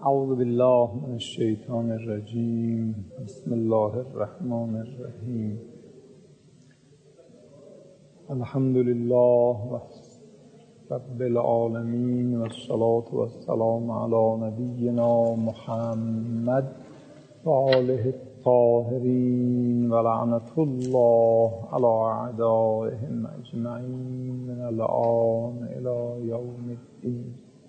اعوذ بالله من الشیطان الرجیم. بسم الله الرحمن الرحیم. الحمد لله رب العالمین و الصلاة و السلام علی نبینا محمد و آله الطاهرین و لعنة الله علی اعدائهم اجمعین من الآن الی یوم الدین.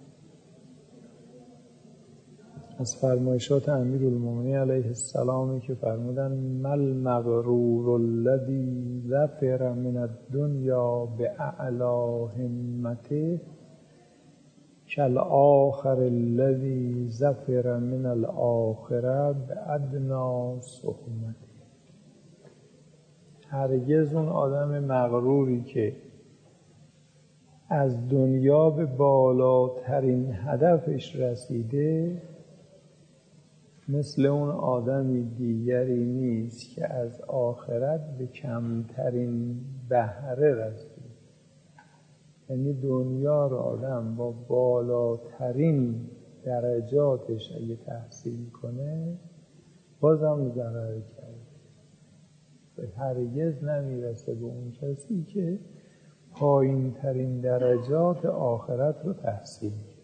از فرمایشات امیرالمومنین علیه السلام که فرمودن مل مغرور الذی ظفر من الدنیا باعلی همته کالآخر الذی ظفر من الاخره بادنی صحبته. هرگز اون آدم مغروری که از دنیا به بالاترین هدفش رسیده مثل اون آدمی دیگری نیست که از آخرت به کمترین بهره رسید. یعنی دنیا را آدم با بالاترین درجاتش اگه تحصیل کنه بازم ضرر کرده. هرگز نمیرسه به اون کسی که پایین ترین درجات آخرت رو تحصیل کرده.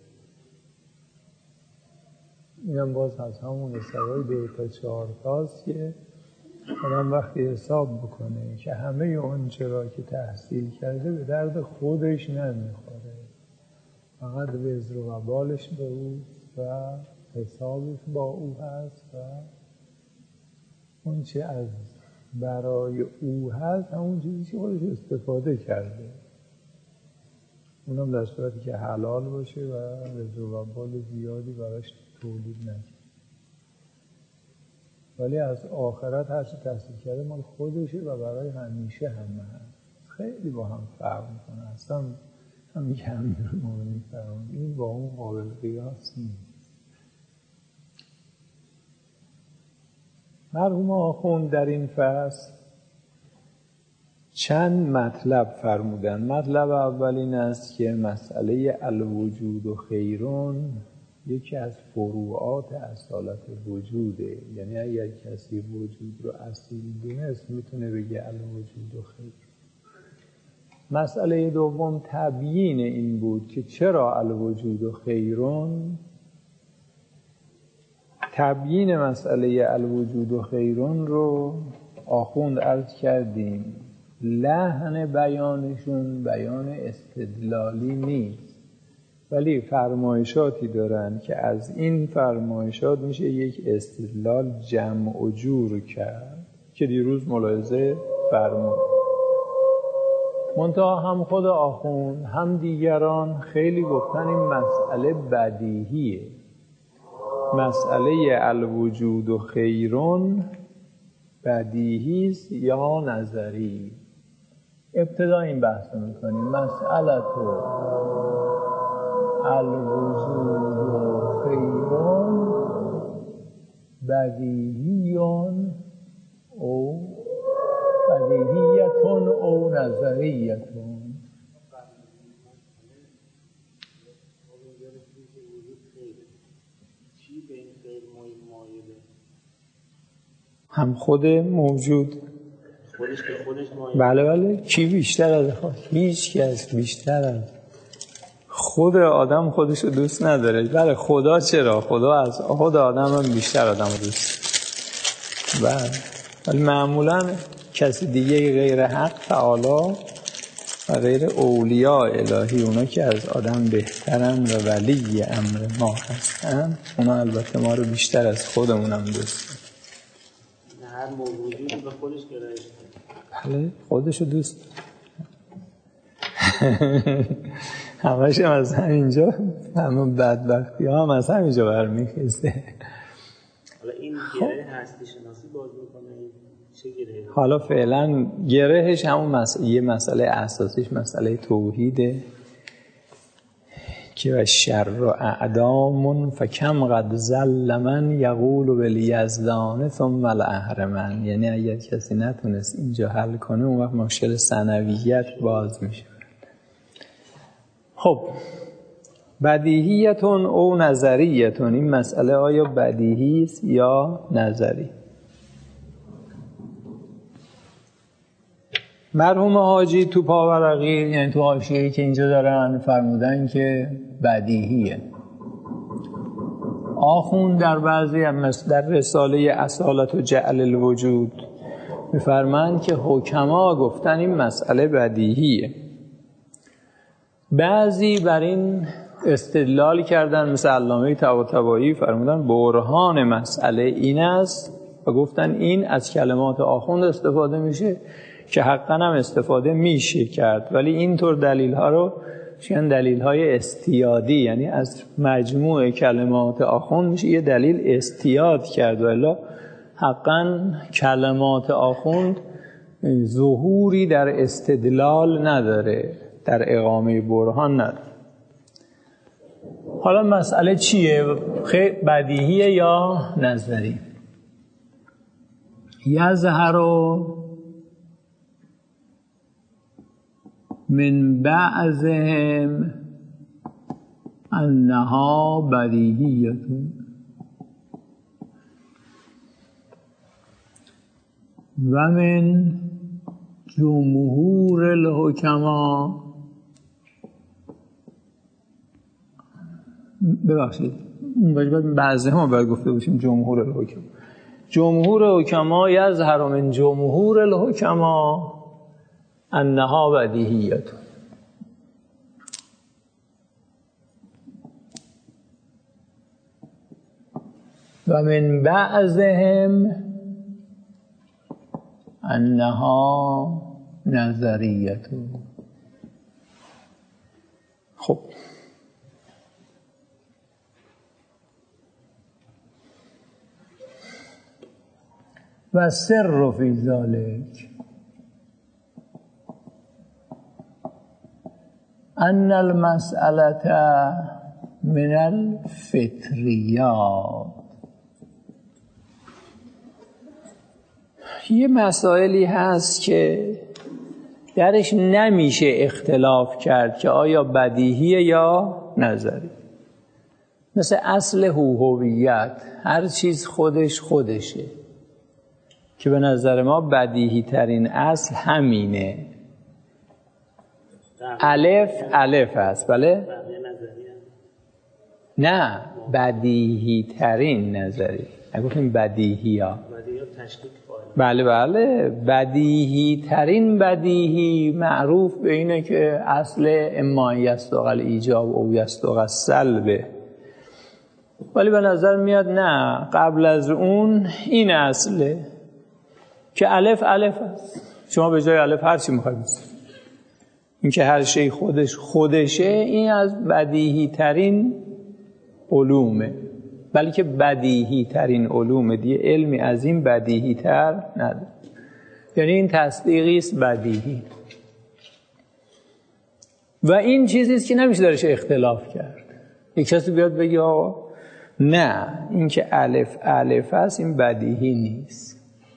اینم باز از همون حسابای 2 تا 4 تاست که آدم وقتی حساب بکنه که همه اون چرا که تحصیل کرده به درد خودش نمیخوره، فقط وزر و وبالش به اوست و حسابش با او هست و اون چه از برای او هست همون چیزی که خودش استفاده کرده، اونم در صورتی که حلال باشه و وزر و وبال زیادی براش تولید نکنه. ولی از آخرت هر چی تحصیل کرده مال خودشه و برای همیشه همه هست. خیلی با هم فرق میکنه. اصلا همین که امیرالمومنین فرمود این با اون قابل قیاس نیست. مرحوم آخوند در این فصل چند مطلب فرمودن. مطلب اول این است که مسئله الوجود و خیرون یکی از فروعات اصالت وجوده. یعنی اگر کسی وجود رو اصیل دونست میتونه بگه الوجود و خیر. مسئله دوم تبیین این بود که چرا الوجود و خیرون. تبیین مسئله الوجود و خیرون رو آخوند عرض کردیم. لحن بیانشون بیان استدلالی نیست، ولی فرمایشاتی دارن که از این فرمایشات میشه یک استدلال جمع و جور کرد که دیروز ملاحظه فرمود. منتها هم خود آخوند هم دیگران خیلی گفتن این مسئله بدیهیه. مسئله الوجود و خیرون بدیهی است یا نظری. ابتدا این بحث رو میکنیم. مسئله تو الوجود و خیرون بدیهیون او بدیهیتون او نظریتون. هم خود موجود خودش به خودش مایه. بله کی بیشتر از هیچ کس بیشتر از خود آدم خودشو دوست نداره. بله خدا چرا؟ خدا از خود آدم هم بیشتر آدم رو دوست داره. بله ولی معمولا کسی دیگه غیر حق تعالی و غیر اولیاء الهی، اونا که از آدم بهترن و ولی امر ما هستن، اونا البته ما رو بیشتر از خودمونم دوست دارن. هر موجودی به خودش گرایش داره. بله خودشو دوست همش هم از همینجا، همون بدبختی ها هم از همینجا برمیخیسته. حالا این گره هستی شناسی باز میکنه چه گرهی؟ حالا فعلا گرهش همون یه مسئله اساسیش مسئله توحیده که شر و اعدام فکم قد ظل من یقول بالیزدان ثم الاهرمن. یعنی اگر کسی نتونست اینجا حل کنه اون وقت مشکل ثانویت باز میشه. خب بدیهیتون او نظریتون، این مسئله آیا بدیهی است یا نظری؟ مرحوم حاجی تو پاورقی، یعنی تو حاشیه‌ای که اینجا دارن، فرمودن که بدیهیه. آخوند در بعضی در رساله اصالت و جعل الوجود میفرمایند که حکما گفتن این مسئله بدیهیه. بعضی بر این استدلال کردن، مثل علامه طباطبایی فرمودن برهان مسئله این است و گفتن این از کلمات آخوند استفاده میشه که حقا هم استفاده میشه کرد، ولی اینطور دلیل ها رو چون دلیل های استیادی، یعنی از مجموع کلمات آخوند میشه یه دلیل استیاد کرد، ولی حقا کلمات آخوند ظهوری در استدلال نداره، در اقامه برهان نداره. حالا مسئله چیه؟ بدیهیه یا نظری؟ یظهر من بعضهم انها بدیهیه و من جمهور الحکما، ببخشید اون بعضهم باید گفته باشیم جمهور الحکما. جمهور حکما یظهر من جمهور الحکما انها بدیهیه و من بعضهم انها نظریه. خب و سر فی ذلک ان المسألة من الفطریات. یه مسائلی هست که درش نمیشه اختلاف کرد که آیا بدیهیه یا نظری. مثل اصل هویت، هر چیز خودشه که به نظر ما بدیهی ترین اصل همینه. الف هست، بله؟ نه، بدیهی ترین نظری. نگفتیم بدیهی ها. بله بدیهی ترین بدیهی معروف به اینه که اصل اما یستغل ایجاب او یستغل سلبه، ولی به نظر میاد نه، قبل از اون این اصله که الف هست. شما به جای الف هر چی میخواید بزنید، این که هر شی خودشه، این از بدیهی ترین علومه، بلکه بدیهی ترین علوم دیگه علمی از این بدیهی تر نداره. یعنی این تصدیقی است بدیهی و این چیزیست که نمیشه درش اختلاف کرد. یک کسی بیاد بگه آقا نه، این که الف هست این بدیهی نیست.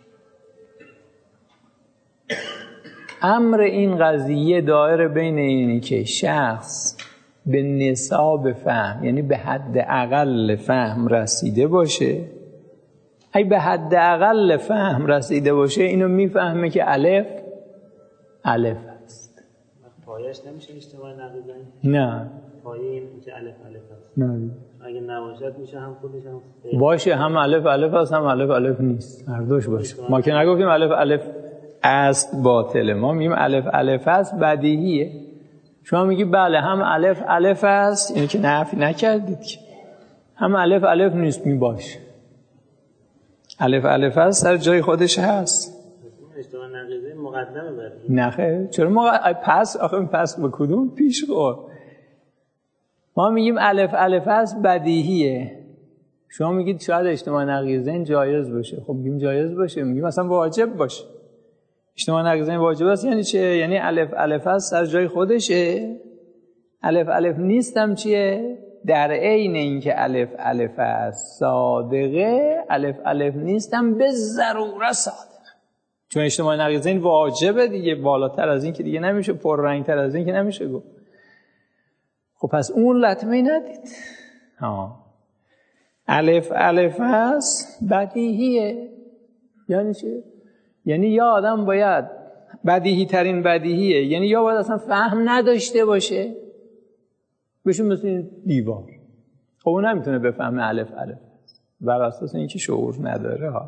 امر این قضیه دایره بین اینی که شخص به نصاب فهم، یعنی به حد اقل فهم رسیده باشه. اگه به حد اقل فهم رسیده باشه اینو میفهمه که الف هست. پایش نمیشه اجتماع نقیضه؟ نه، پایه این که الف هست. نه، اگه نباشد میشه هم خودش هم باشه، هم الف هست هم الف نیست، هر دوش باشه. ما که نگفتیم الف است باطله، ما میگیم الف هست بدیهیه. شما میگی بله هم الف هست، اینو که نفی نکردید که هم الف نیست، میباشه الف هست، سر جای خودش هست. اجتماع نقیضه مقدمه بر نه خیر، چرا پس به کدوم پیش خور؟ ما میگیم الف هست بدیهیه، شما میگید شاید اجتماع نقیضه جایز باشه. خب میگیم جایز باشه، میگیم مثلا واجب باشه. اجتماع نقیضه واجب است یعنی چه؟ یعنی الف هست سر جای خودشه، الف نیستم چیه؟ در عین این که الف هست صادقه، الف نیستم به ضرورت صادقه. چون اجتماع نقیضه این واجبه دیگه، بالاتر از این که دیگه نمیشه، پررنگتر از این که نمیشه گفت. خب پس اون لطمه ندید. الف هست بدیهیه. یعنی چه؟ یعنی یا آدم باید بدیهی ترین بدیهیه، یعنی یا باید اصلا فهم نداشته باشه بشه مثل این دیوار. خب اون نمیتونه بفهمه الف بر اساس اینکه شعور نداره ها.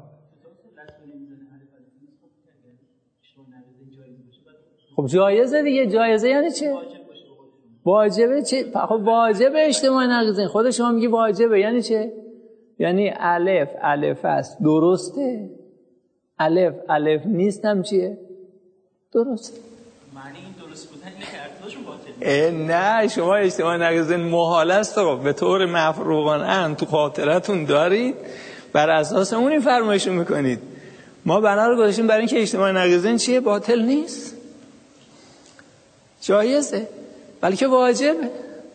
خب جایزه دیگه. جایزه یعنی چه؟ واجبه. چه؟ خب واجبه اجتماع نقیضین. خود شما میگی واجبه یعنی چه؟ یعنی الف است درسته، الف نیستم چیه؟ درست. معنی این درست بودن اینه که ارتباطشون باطله. نه شما اجتماع نقیضین محال است آقا، به طور مفروغانه تو خاطرتون دارید، بر اساس اون این فرمایشو میکنید. ما بنا رو گذاشتیم برای اینکه اجتماع نقیضین چیه؟ باطل نیست، جایزه، بلکه واجبه.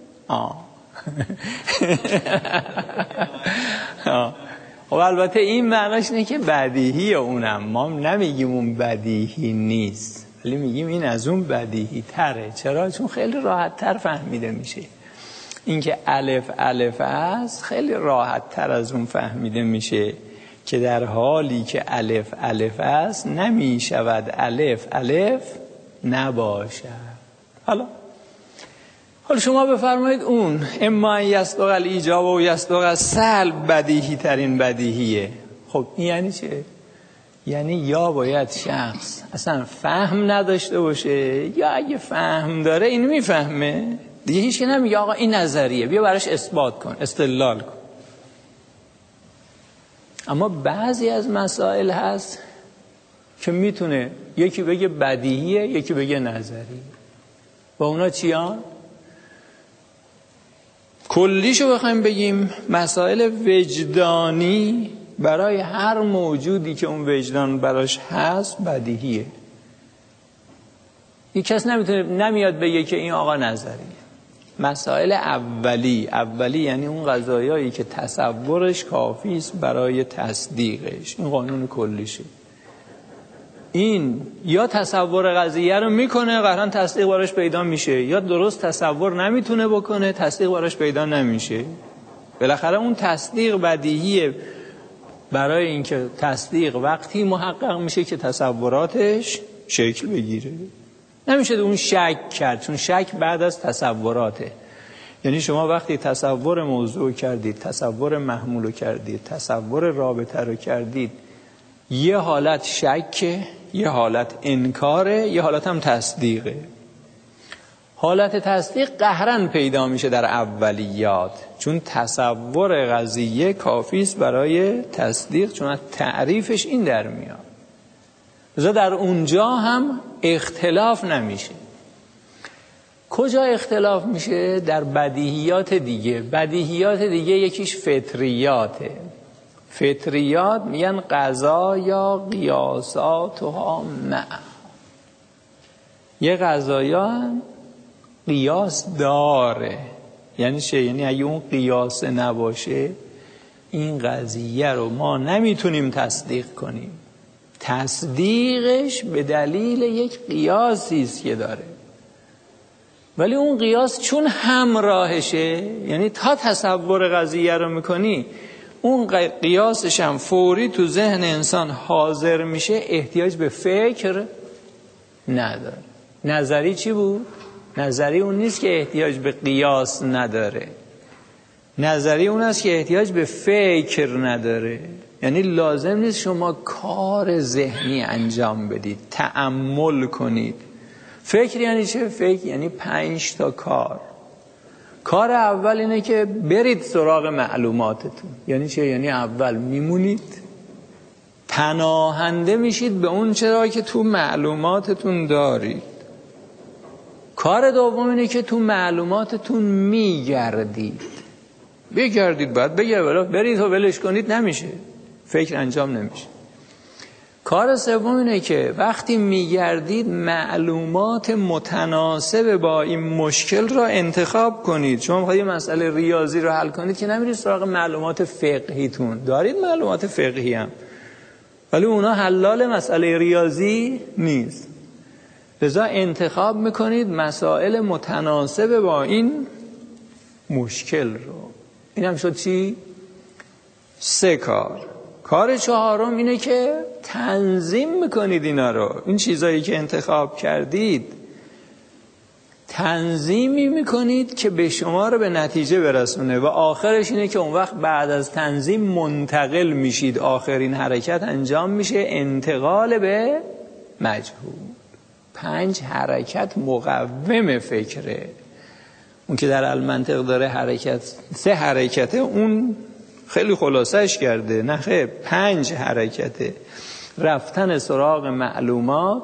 خب البته این معناش اینه که بدیهی اونم، ما نمیگیم اون بدیهی نیست، ولی میگیم این از اون بدیهی تره. چرا؟ چون خیلی راحت تر فهمیده میشه. اینکه الف است خیلی راحت تر از اون فهمیده میشه که در حالی که الف است نمیشود الف نباشد. حالا شما بفرمایید اون اما یصدق الایجاب و یصدق السلب بدیهی ترین بدیهیه. خب این یعنی چه؟ یعنی یا باید شخص اصلا فهم نداشته باشه، یا اگه فهم داره این میفهمه دیگه، هیچ که نمیگه آقا این نظریه بیا براش اثبات کن استدلال کن. اما بعضی از مسائل هست که میتونه یکی بگه بدیهیه یکی بگه نظریه. با اونا چیان؟ کلیشو بخوایم بگیم مسائل وجدانی برای هر موجودی که اون وجدان براش هست بدیهیه. یک کس نمیاد بگه که این آقا نظریه. مسائل اولی یعنی اون قضایایی که تصورش کافی است برای تصدیقش، این قانون کلیشه. این یا تصور قضیه رو میکنه قطعا تصدیق براش پیدا میشه، یا درست تصور نمیتونه بکنه تصدیق براش پیدا نمیشه. بالاخره اون تصدیق بدیهیه، برای اینکه تصدیق وقتی محقق میشه که تصوراتش شکل بگیره. نمیشه اون شک کرد، چون شک بعد از تصوراته. یعنی شما وقتی تصور موضوع کردید، تصور محمول کردید، تصور رابطه رو کردید، یه حالت شکه، یه حالت انکاره، یه حالت هم تصدیقه. حالت تصدیق قهرن پیدا میشه در اولیات، چون تصور قضیه کافی است برای تصدیق، چون از تعریفش این در میاد. لذا در اونجا هم اختلاف نمیشه. کجا اختلاف میشه؟ در بدیهیات دیگه. بدیهیات دیگه یکیش فطریاته. فطریات میگن قضا یا قیاساتها مع. یه قضایا قیاس داره. یعنی چه؟ یعنی اگه اون قیاس نباشه این قضیه رو ما نمیتونیم تصدیق کنیم. تصدیقش به دلیل یک قیاسی است که داره، ولی اون قیاس چون همراهشه، یعنی تا تصور قضیه رو میکنی اون قیاسش هم فوری تو ذهن انسان حاضر میشه، احتیاج به فکر نداره. نظری چی بود؟ نظری اون نیست که احتیاج به قیاس نداره، نظری اون است که احتیاج به فکر نداره. یعنی لازم نیست شما کار ذهنی انجام بدید، تأمل کنید. فکر یعنی چه؟ فکر یعنی 5 تا کار. کار اول اینه که برید سراغ معلوماتتون. یعنی چه؟ یعنی اول میمونید، پناهنده میشید به اون چرا که تو معلوماتتون دارید. کار دوم اینه که تو معلوماتتون میگردید. بگردید، بعد برید و ولش کنید نمیشه، فکر انجام نمیشه. کار سوم اینه که وقتی میگردید معلومات متناسب با این مشکل را انتخاب کنید. شما میخواید مسئله ریاضی رو حل کنید که نمیرید سراغ معلومات فقهیتون. دارید معلومات فقهی هم، ولی اونا حلال مسئله ریاضی نیست. لذا انتخاب میکنید مسائل متناسب با این مشکل رو. این هم شد چی؟ 3 کار. کار 4م اینه که تنظیم میکنید اینا رو. این چیزایی که انتخاب کردید تنظیمی میکنید که به شما رو به نتیجه برسونه و آخرش اینه که اون وقت بعد از تنظیم منتقل میشید. آخرین حرکت انجام میشه، انتقال به مجهول. 5 حرکت مقوم فکره. اون که در المنطق داره حرکت 3 حرکته، اون خیلی خلاصش کرده. نه خیلی 5 حرکته. رفتن سراغ معلومات،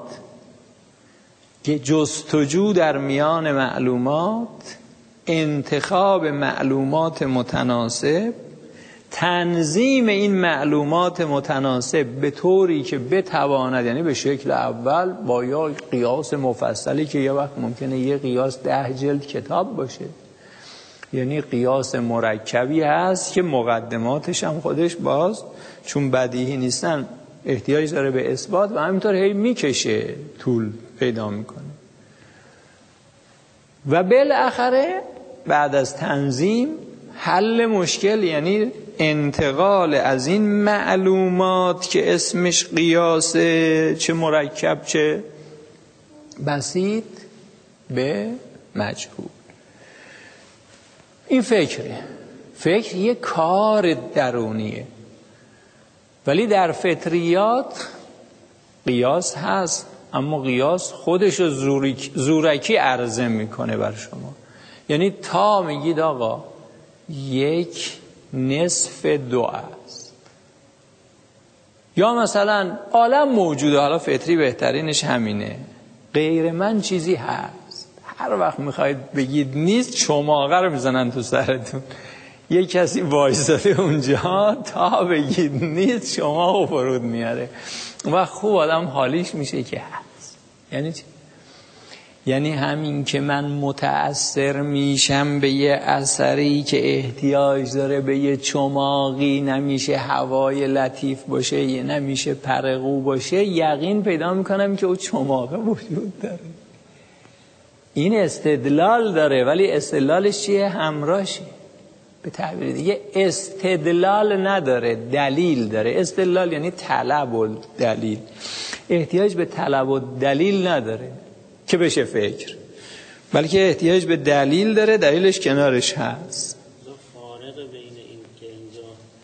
جستجو در میان معلومات، انتخاب معلومات متناسب، تنظیم این معلومات متناسب به طوری که بتواند، یعنی به شکل اول با یا قیاس مفصلی که یه وقت ممکنه یه قیاس 10 جلد کتاب باشه، یعنی قیاس مرکبی هست که مقدماتش هم خودش باز چون بدیهی نیستن احتیاج داره به اثبات و همینطور هی میکشه، طول پیدا میکنه. و بالاخره بعد از تنظیم حل مشکل، یعنی انتقال از این معلومات که اسمش قیاسه، چه مرکب چه بسیط، به مجهول. این فکره. فکر یه کار درونیه، ولی در فطریات قیاس هست، اما قیاس خودش رو زورکی عرضه میکنه بر شما. یعنی تا میگید آقا 1/2 است، یا مثلا عالم موجوده، حالا فطری بهترینش همینه، غیر من چیزی هست. هر وقت میخواید بگید نیست، چماقه رو میزنن تو سرتون. یه کسی وایساده اونجا تا بگید نیست شما رو فرود میاره و خوب آدم حالیش میشه که هست. یعنی چی؟ یعنی همین که من متأثر میشم به یه اثری که احتیاج داره به یه چماقی، نمیشه هوای لطیف باشه، یه نمیشه پرقو باشه، یقین پیدا میکنم که او چماقه وجود داره. این استدلال داره، ولی استدلالش چیه؟ همراهشه. به تعبیر دیگه استدلال نداره، دلیل داره. استدلال یعنی طلب و دلیل. احتیاج به طلب و دلیل نداره که بشه فکر، بلکه احتیاج به دلیل داره، دلیلش کنارش هست. فارق بین این که اینجا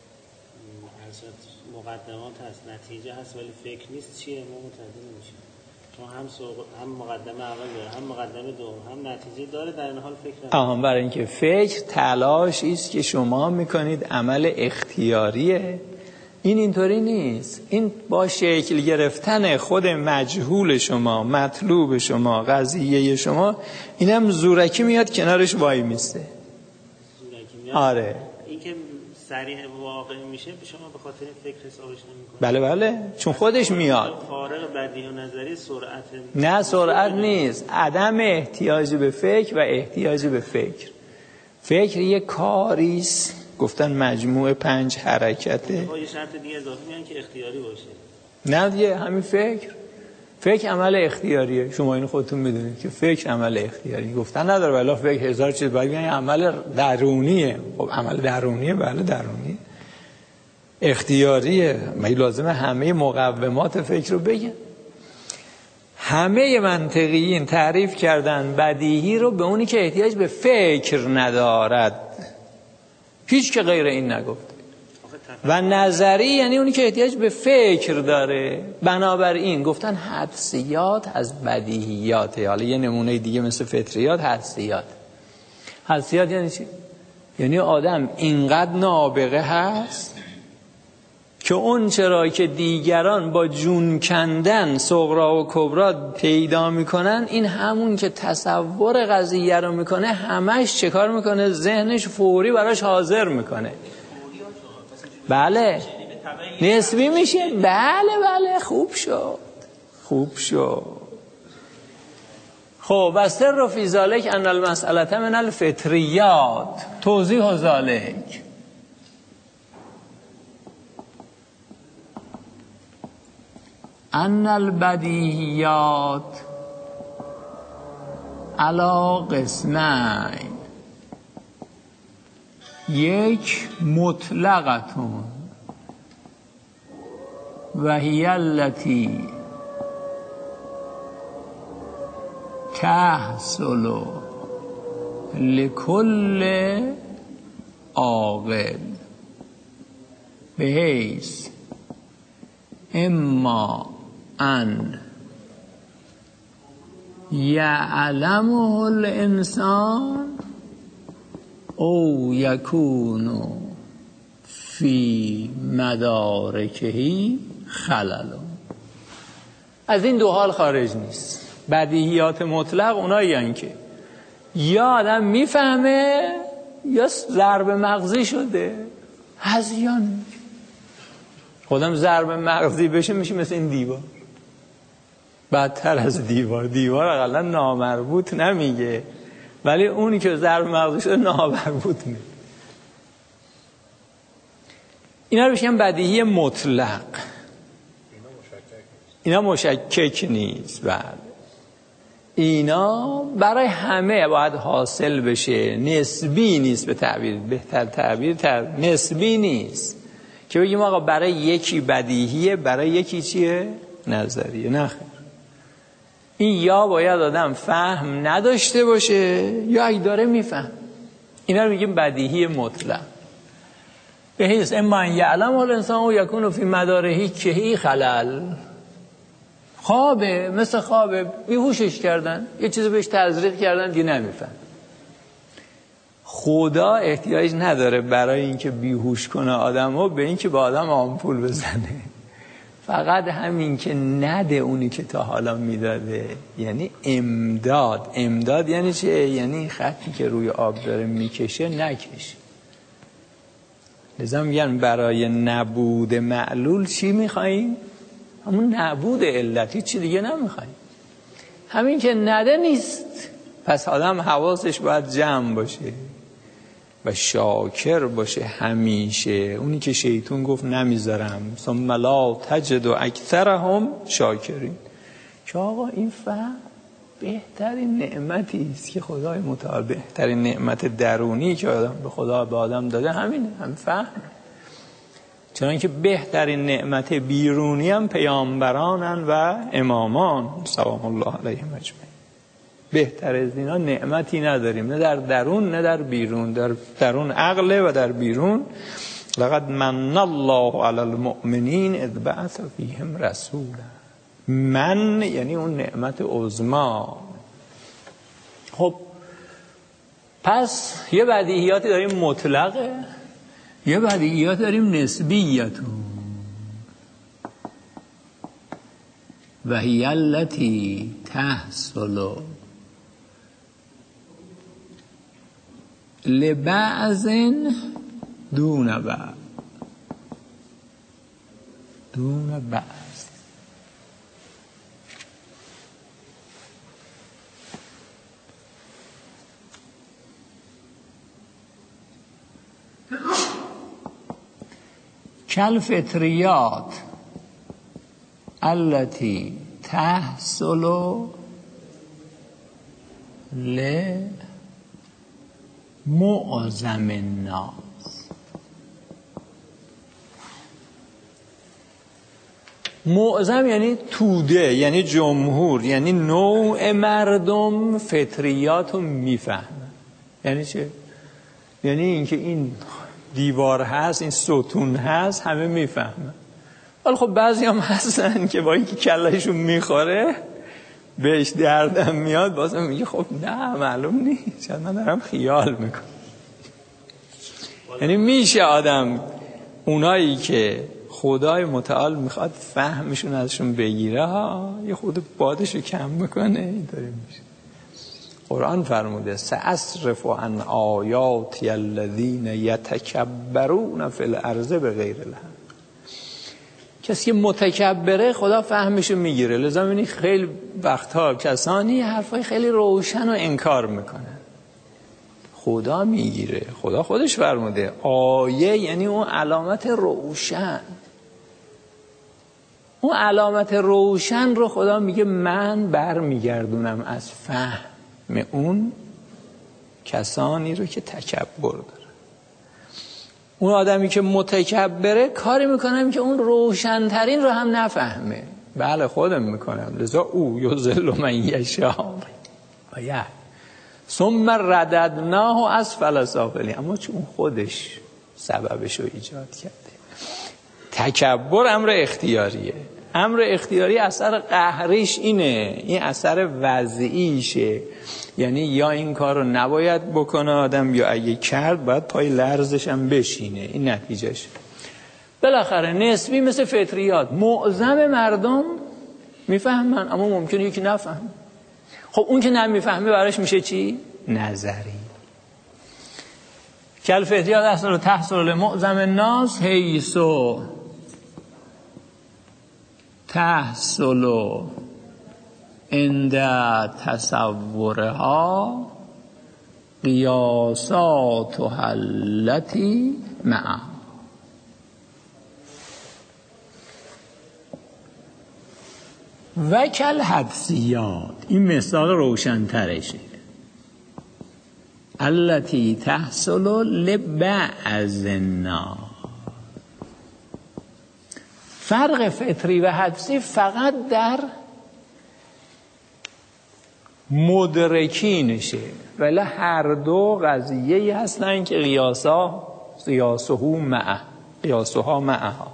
مقدمات هست، نتیجه هست ولی فکر نیست چیه؟ ما متوجه نمیشیم. چون هم مقدمه اول داره، هم مقدمه دوم، هم نتیجه داره، در این حال فکر نمیشه. برای اینکه فکر تلاشی است که شما میکنید، عمل اختیاریه. این اینطوری نیست. این با شکل گرفتن خود مجهول شما، مطلوب شما، قضیه شما، اینم زورکی میاد کنارش وای میسته. زورکی میاد. آره. این که سریع واقع میشه به شما به خاطر فکر حسابش نمیکنه. بله بله، چون خودش میاد. فارغ بدیهی و نظری سرعت. نه سرعت نیست، عدم احتیاج به فکر و احتیاج به فکر. فکر یه کاریست، گفتن مجموع 5 حرکته. یه شرط دیگه اضافه میگن که اختیاری باشه. نه دیگه، همین فکر عمل اختیاریه. شما اینو خودتون میدونید که فکر عمل اختیاری. گفتن نداره ولی فکر 1000 چیز باید بگن عمل درونیه. خب عمل درونیه، بله درونیه، اختیاریه. مگه لازمه همه مقومات فکر رو بگن؟ همه منطقیین تعریف کردن بدیهی رو به اونی که احتیاج به فکر ندارد. هیچ که غیر این نگفت. و نظری یعنی اونی که احتیاج به فکر داره. بنابراین گفتن حدسیات از بدیهیاته. حالا یه نمونه دیگه مثل فطریات حدسیات. حدسیات یعنی چی؟ یعنی آدم اینقدر نابغه هست که اون چرا که دیگران با جون کندن صغرا و کبرا پیدا میکنن، این همون که تصور قضیه رو میکنه همش چه کار میکنه؟ ذهنش فوری براش حاضر میکنه. بله نسبی میشه. بله خوب شد. خب و سر فی ذلک ان المسئله من الفطریات. توضیح ذلک ان البدیهیات علی قسمین. یک مطلقتون و هی التی تحصل لکل عاقل بحیث اما ان یعلمه الانسان او یکون فی مدارکهی خلل. از این دو حال خارج نیست. بدیهیات مطلق اونایی هستند که یا آدم میفهمه یا ضرب مغزی شده، هذیان. خودم ضرب مغزی بشه میشه مثل این دیوار، بدتر از دیوار اقلا نامربوط نمیگه، ولی اونی که ضرب مغزی شده نامربوط میگه. اینا رو میگن بدیهی مطلق. اینا مشکک نیست. بله اینا برای همه باید حاصل بشه، نسبی نیست. به تعبیر بهتر تعبیر نسبی نیست که بگیم آقا برای یکی بدیهیه برای یکی چیه نظریه. نه خیر، این یا باید آدم فهم نداشته باشه یا اگه داره میفهم. اینا رو میگیم بدیهی مطلق. به حیث اما ان یعلم الانسان او یکون فی مدارهی کهی خلل. خوابه، مثل خوابه، بیهوشش کردن، یه چیزی بهش تزریق کردن دیگه نمیفهم. خدا احتیاج نداره برای اینکه بیهوش کنه آدمو به اینکه به آدم آمپول بزنه. فقط همین که نده اونی که تا حالا میداده، یعنی امداد. امداد یعنی چه؟ یعنی خطی که روی آب داره میکشه نکشه. لذا میگن برای نبود معلول چی میخواییم؟ همون نبود علت، چی دیگه نمیخواییم. همین که نده نیست. پس آدم حواسش باید جمع باشه و شاکر باشه همیشه. اونی که شیطان گفت نمیذارم ثم لا تجد اکثرهم شاکرین، که آقا این فهم بهترین نعمتی است که خدای متعال، بهترین نعمت درونی که آدم به خدا به آدم داده همینه، هم فهم. چنانکه بهترین نعمت بیرونی هم پیامبرانن و امامان سلام الله علیهم اجمعین. بهتر از اینا نعمتی نداریم، نه در درون نه در بیرون. در درون عقله و در بیرون. لقد من الله علی المؤمنین اذ بعث فیهم رسولا. من یعنی اون نعمت عظمی. خب پس یه بدیهیاتی داریم مطلقه، یه بدیهیات داریم نسبیتون. و هی التی تحصل لبعض دون بعض. دون بعض کالفطریات التي تحصل لمعظم الناس. معظم یعنی توده، یعنی جمهور، یعنی نوع مردم فطریات رو میفهمن. یعنی چه؟ یعنی اینکه این دیوار هست، این ستون هست، همه میفهمن. ولی خب بعضی هم هستن که با اینکه کلشون میخوره بهش دردم میاد بازم میگه خب نه معلوم نیست، شاید من دارم خیال میکنم. یعنی میشه آدم اونایی که خدای متعال میخواد فهمشون ازشون بگیره یه خود بادشو کم میکنه، اینطوری میشه. قرآن فرموده سأصرف عن آیاتی الذین یتکبرون فی الارض بغیر الحق. کسی که متکبره خدا فهمشو میگیره. لذا میبینی خیلی وقتها کسانی حرفای خیلی روشن و انکار میکنن، خدا میگیره. خدا خودش فرموده آیه یعنی اون علامت روشن. اون علامت روشن رو خدا میگه من برمیگردونم از فهم اون کسانی رو که تکبر داره. اون آدمی که متکبره کاری میکنم که اون روشنترین رو هم نفهمه. بله خودم میکنم، لذا او یذل من یشاء باید ثم رددناه اسفل سافلین، اما چون خودش سببش رو ایجاد کرده. تکبر امر اختیاریه. امر اختیاری اثر قهریش اینه، این اثر وضعیشه، یعنی یا این کار رو نباید بکنه آدم، یا اگه کرد باید پای لرزش هم بشینه. این نتیجهش. بالاخره نسبی مثل فطریات معظم مردم میفهمن، اما ممکنه یکی نفهم. خب اون که نمیفهمه براش میشه چی؟ نظری. کل فطریات اصلا تحصل لمعظم الناس حیث تحصل عند تصورها قیاسات و حلتی معه. و کل حدسیات، این مثال روشن‌ترشه، التی تحصل لبعض الناس. فرق فطری و حدسی فقط در مدرکینشه، ولی هر دو قضیه‌ای هستن که قیاسها معها.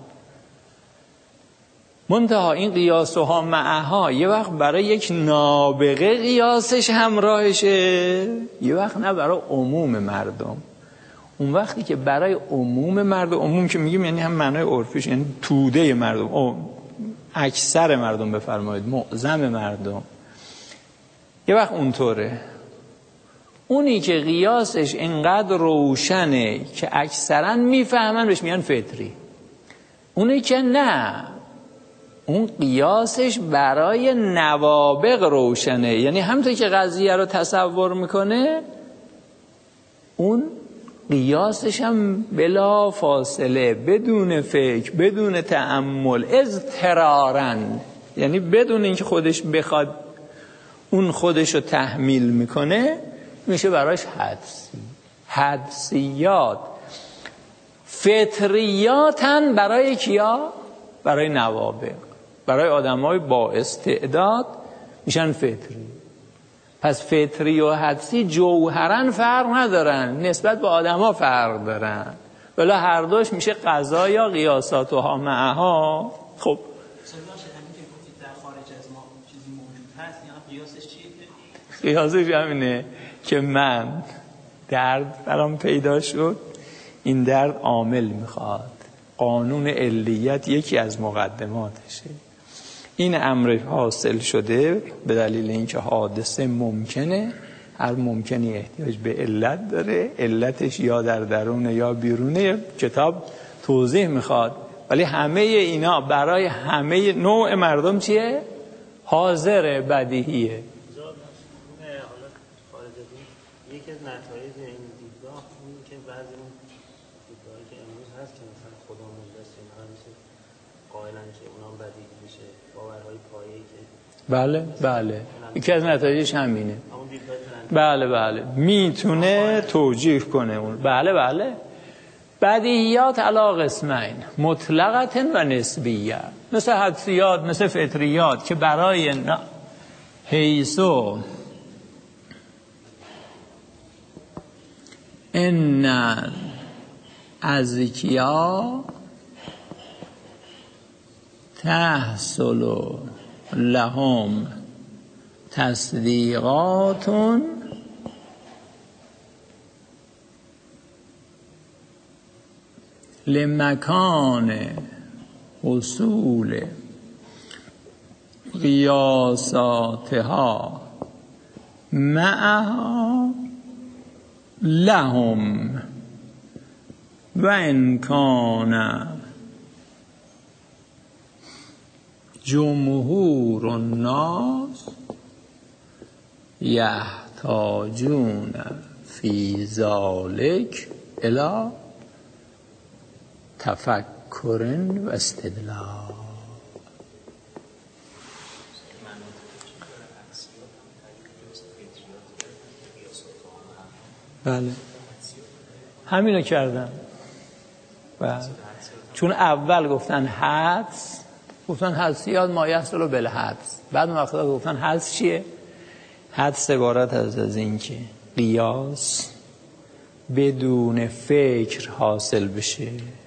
منتها این قیاسها معها یه وقت برای یک نابغه قیاسش همراهشه، یه وقت نه برای عموم مردم. اون وقتی که برای عموم مردم، عموم که میگیم یعنی هم معنای عرفیش، یعنی توده مردم، اکثر مردم بفرمایید، معظم مردم، یه وقت اونطوره. اونی که قیاسش اینقدر روشنه که اکثرا میفهمن بهش میگن فطری. اونی که نه، اون قیاسش برای نوابغ روشنه، یعنی همونطور که قضیه رو تصور میکنه اون قیاسش هم بلا فاصله، بدون فکر، بدون تأمل، اضطرارن، یعنی بدون اینکه خودش بخواد اون خودش رو تحمیل میکنه، میشه براش حدسی. حدسیات فطریاتن برای کیا؟ برای نوابغ، برای آدمای با استعداد میشن فطری. پس فطری و حدسی جوهرن فرق ندارن، نسبت به آدما فرق دارن، ولی هر دوش میشه قضا یا قیاساتها معها. خب قیاسش همینه که من درد برام پیدا شد، این درد عامل میخواد، قانون علیت یکی از مقدماتشه. این امر حاصل شده به دلیل اینکه حادثه ممکنه، هر ممکنی احتیاج به علت داره، علتش یا در درونه یا بیرونه، کتاب توضیح میخواد. ولی همه اینا برای همه نوع مردم چیه؟ حاضر، بدیهیه. یکی از نتایج این دیدگاه این که بعضی اون دیدگاهی که امروز هست که مثلا خدا مرده است، اینا همیشه قائلن که اونام بدیهی میشه، باورهای پایه‌ای که بله یکی از نتایجش همینه. بله میتونه توجیه کنه اون. بله بدیهیات علی قسمین، مطلقه و نسبیه، مثل حدسیات، مثل فطریات که برای حیثو ان اذکیا تحصل لهم تصدیقات لمکان حصول قیاساتها معها لهم و انکان جمهور الناس یحتاجون فی ذلک الی تفکر و استدلال. بله همینو کردم. چون اول گفتن حدس، گفتن حدسیات ما یحصل بالحدس، بعد وقتا گفتن حدس چیه؟ حدس عبارت از این که قیاس بدون فکر حاصل بشه.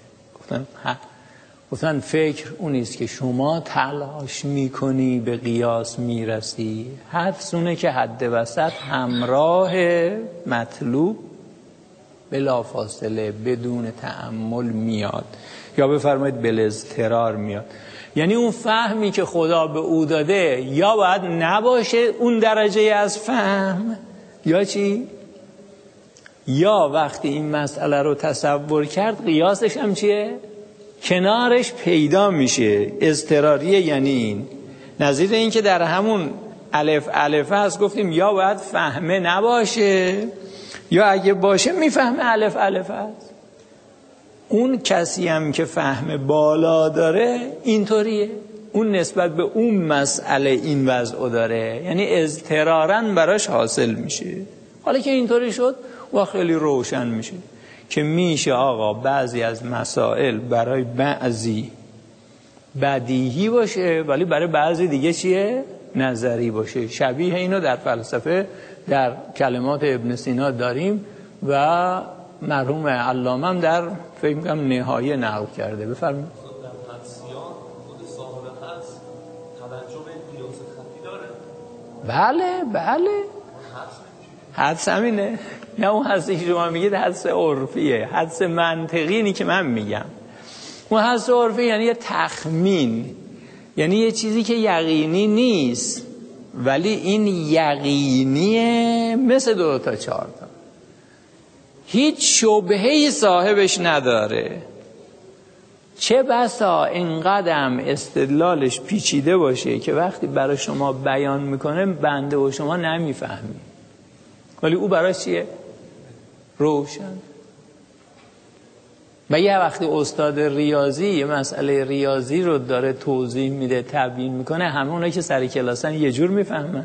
گفتن فکر اونیست که شما تلاش میکنی به قیاس میرسی، حدس اونه که حد وسط همراه مطلوب بلا فاصله بدون تأمل میاد، یا بفرمایید بالاضطرار میاد. یعنی اون فهمی که خدا به او داده یا باید نباشه اون درجه از فهم، یا چی؟ یا وقتی این مسئله رو تصور کرد قیاسش هم چیه؟ کنارش پیدا میشه. اضطراریه یعنی این. نظیر این که در همون الف هست گفتیم یا باید فهمه نباشه یا اگه باشه میفهمه الف هست. اون کسی هم که فهم بالا داره اینطوریه، اون نسبت به اون مسئله این وضع داره، یعنی اضطراراً براش حاصل میشه. حالا که اینطوری شد و خیلی روشن میشه که میشه آقا بعضی از مسائل برای بعضی بدیهی باشه ولی برای بعضی دیگه چیه؟ نظری باشه. شبیه اینو در فلسفه در کلمات ابن سینا داریم و مرحوم علامه هم در فکر می‌کنم نهایه نقل کرده. بفرمایید. در حدسیان خود صاحب حدس توجه به قیاس خطی داره؟ بله حدس همینه. نه اون حدسی که شما میگید حدس عرفیه، حدس منطقی اینی که من میگم. اون حدس عرفی یعنی یه تخمین، یعنی یه چیزی که یقینی نیست ولی این یقینیه، مثل 2 تا 4 تا، هیچ شبهه‌ای صاحبش نداره. چه بسا اینقدر استدلالش پیچیده باشه که وقتی برای شما بیان میکنه بنده و شما نمیفهمی، ولی او برای چیه؟ روشن. و یه وقتی استاد ریاضی یه مسئله ریاضی رو داره توضیح میده، تبیین میکنه، همه اونایی که سر کلاسن یه جور میفهمن.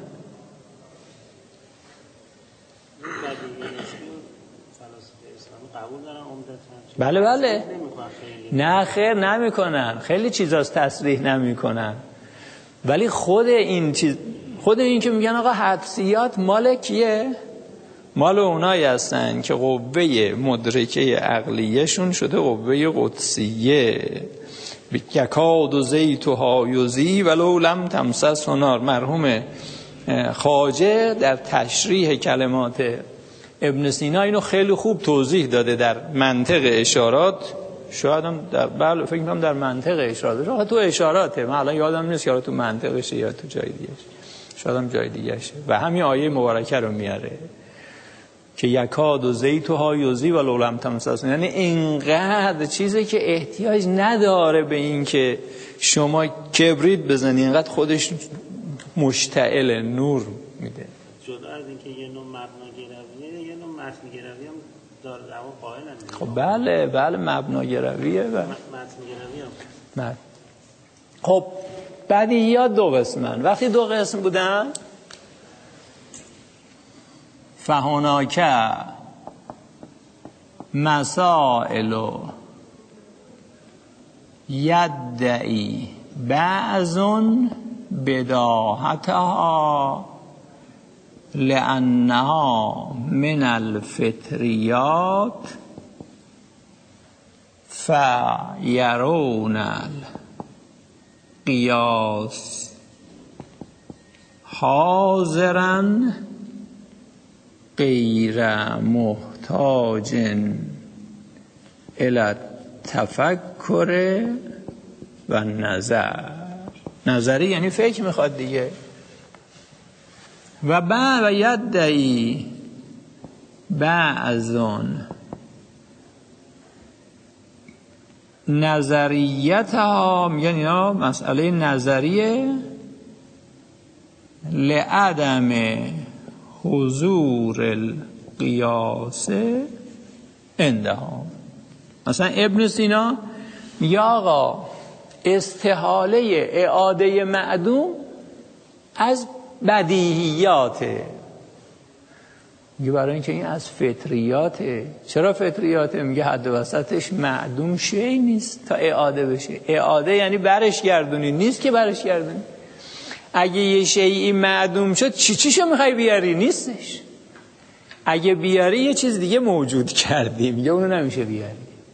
بله نه خیر نمیکنن، خیلی چیزاست تصریح نمیکنن، ولی خود این که میگن آقا حدسیات مال کیه؟ مال اونایی هستن که قوه مدرکه عقلیشون شده قوه قدسیه. یکاد و زیتها یضیء ولو لم تمسسه نار. مرحوم خواجه در تشریح کلمات ابن سینا اینو خیلی خوب توضیح داده در منطق اشارات. شاید هم در فکر می‌کنم در منطق اشارات، تو اشاراته، من الان یادم نیست که تو منطقشه یا تو جای دیگه، شاید هم جای دیگه شه. و همین آیه مبارکه رو میاره که یکاد و زیتها یضیء ولو لم تمسسه، یعنی اینقدر چیزی که احتیاج نداره به این که شما کبریت بزنی، اینقدر خودش مشتعل نور میده. جدا از اینکه یه نوع مبناگرویه، یه نوع متنگروی هم داره، اما خب قائلن. بله مبناگرویه و متنگروی هم. خب بدیهیات 2 قسمن. وقتی 2 قسم بودن، فهناک مسائل یدعی بعض بداهتها لأنها من الفطریات فیرون القیاس حاضرا غیر محتاج الی التفکر و نظر. نظری یعنی فکر میخواد دیگه. و بعد یدعی بعضون نظریتها، میگن اینا مسئله نظریه، لعدم حضور القیاس عندها. مثلا ابن سینا میگه آقا استحاله اعاده معدوم از بدیهیاته. میگه برای اینکه این از فطریاته. چرا فطریاته؟ میگه حد وسطش معدوم شی نیست تا اعاده بشه. اعاده یعنی برش گردونی، نیست که برش گردونی. اگه یه شیئی معدوم شد چیشو میخوای بیاری؟ نیستش. اگه بیاری یه چیز دیگه موجود کردی، میگه اونو نمیشه بیاری.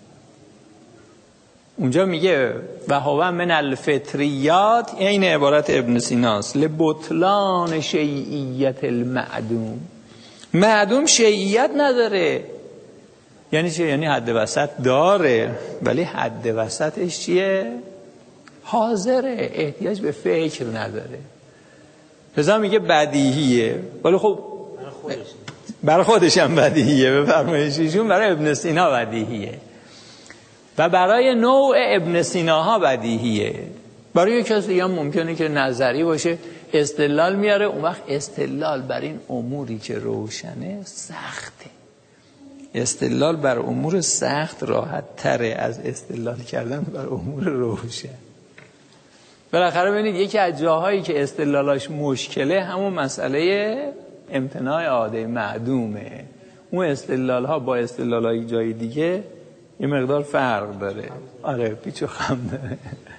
اونجا میگه و هو من الفطریات، این عبارت ابن سیناست، لبطلان شیعیت المعدوم. معدوم شیعیت نداره. یعنی چه؟ یعنی حد وسط داره ولی حد وسطش چیه؟ حاضره، احتیاج به فکر نداره. لذا میگه بدیهیه. ولی خب برای خودش هم بدیهیه، به فرمایششون برای ابن سینا بدیهیه و برای نوع ابن سیناها بدیهیه. برای یک کسی هم ممکنه که نظری باشه، استدلال میاره، اون وقت استدلال بر این اموری که روشنه سخته. استدلال بر امور سخت راحت تره از استدلال کردن بر امور روشن. بالاخره ببینید یکی از جاهایی که استدلالاش مشکله همون مسئله امتناع عاده معدومه. اون استدلال ها با استدلال های جای دیگه یه مقدار فرق داره. آره پیچ و خم داره.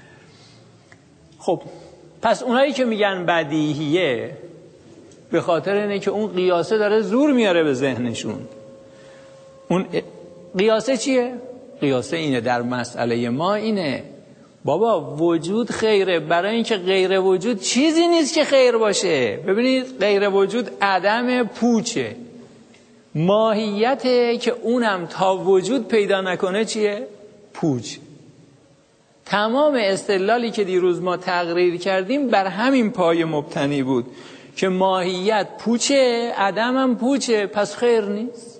خب پس اونایی که میگن بدیهیه به خاطر اینه که اون قیاسه داره زور میاره به ذهنشون. اون قیاسه چیه؟ قیاسه اینه در مسئله ما اینه بابا وجود خیره، برای اینکه غیر وجود چیزی نیست که خیر باشه. ببینید غیر وجود عدم پوچه، ماهیته که اونم تا وجود پیدا نکنه چیه؟ پوچ. تمام استدلالی که دیروز ما تقریر کردیم بر همین پایه مبتنی بود که ماهیت پوچه، عدمم پوچه، پس خیر نیست.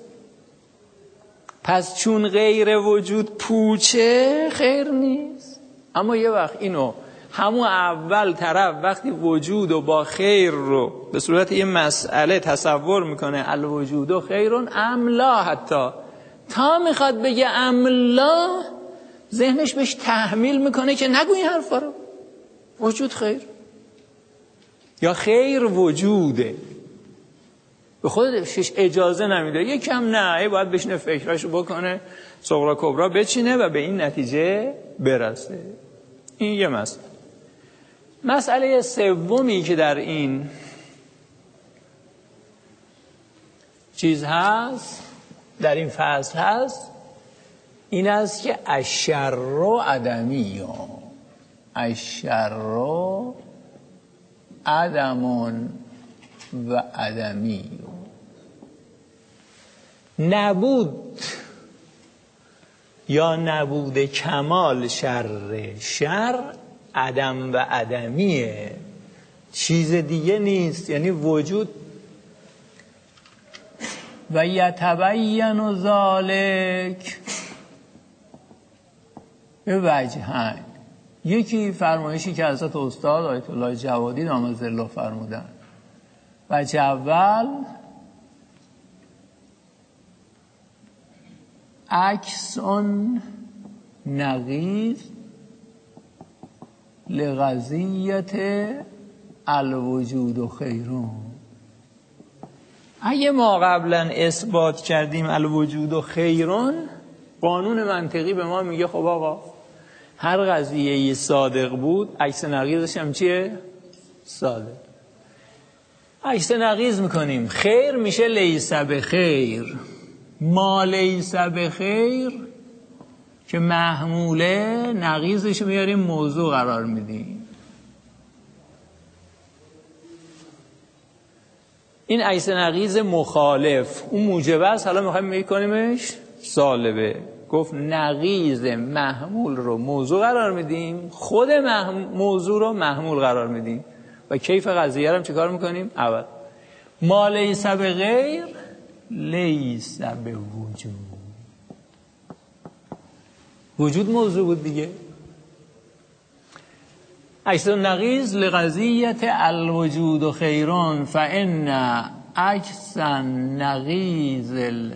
پس چون غیر وجود پوچه خیر نیست. اما یه وقت اینو همون اول طرف وقتی وجود و با خیر رو به صورت یه مسئله تصور میکنه، الوجود و خیرون املا، حتی تا میخواد بگه املا ذهنش بهش تحمیل میکنه که نگو این حرفا رو، وجود خیر یا خیر وجوده، به خودش اجازه نمیده. یکم نه، باید بشینه فکراشو بکنه، صغرا کبرا بچینه و به این نتیجه برسه. این یه مسئله. مسئله سومی که در این چیز هست، در این فصل هست، این است که الشر عدمی، الشر عدمون و عدمی. نبود یا نبود کمال شر عدم و عدمیه، چیز دیگه نیست. یعنی وجود و یتبین ذالک به وجهین. یکی فرمایشی که حضرت استاد آیت الله جوادی دامت ظله فرمودن، وجه اول عکس نقیض لقضیت الوجود و خیرون. اگه ما قبلا اثبات کردیم الوجود و خیرون، قانون منطقی به ما میگه خب آقا هر قضیه صادق بود عکس نقیضش هم چیه؟ صادق. عکس نقیض میکنیم، خیر میشه لیس بخیر. ما لیس بخیر که محموله، نقیضش میاریم موضوع قرار میدیم. این عکس نقیض مخالف اون موجبه است، حالا میخوایم میکنیمش سالبه. گفت نقیض محمول رو موضوع قرار میدیم، خود موضوع رو محمول قرار میدیم و کیف قضیه رو چیکار میکنیم؟ اول ما لیس بغیر لیس به وجود. وجود موضوع بود دیگه. عکس نقیض لقضیت الوجود و خیرون فان عکس نقیض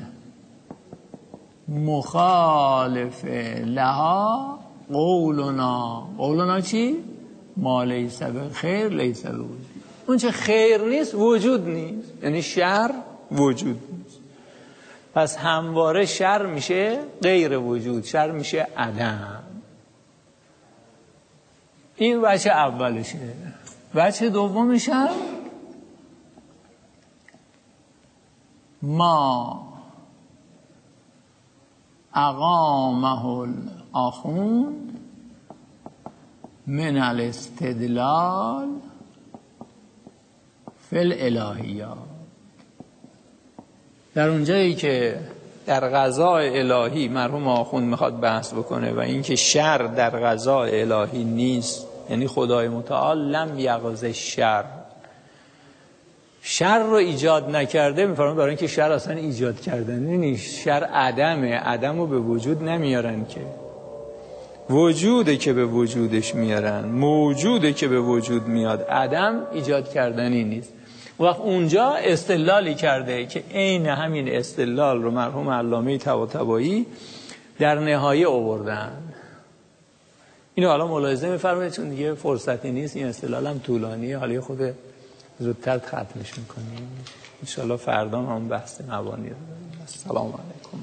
مخالف لها قولنا چی؟ ما لیس بخیر لیس به وجود. اون چه خیر نیست وجود نیست، یعنی شر وجود. پس همواره شر میشه غیر وجود، شر میشه عدم. این وجه اولشه. وجه دومش هم ما اقامه الاخوند من الاستدلال فی الالهیات. در اونجایی که در قضاء الهی مرحوم آخوند میخواد بحث بکنه و اینکه شر در قضاء الهی نیست، یعنی خدای متعال لم یغز شر، شر رو ایجاد نکرده، میفرمایند برای اینکه شر اصلا ایجاد کردنی نیست، شر عدمه، عدم رو به وجود نمیارن که، وجوده که به وجودش میارن، موجوده که به وجود میاد، عدم ایجاد کردنی نیست. وقت اونجا استدلالی کرده که عین همین استدلال رو مرحوم علامه طباطبایی در نهایه آوردن. اینو حالا ملاحظه می‌فرمایید چون دیگه فرصتی نیست، این استدلال هم طولانیه، حالا خود زودتر ختمش می‌کنیم ان شاءالله. فردا هم بحث مبانی رو داریم. السلام علیکم.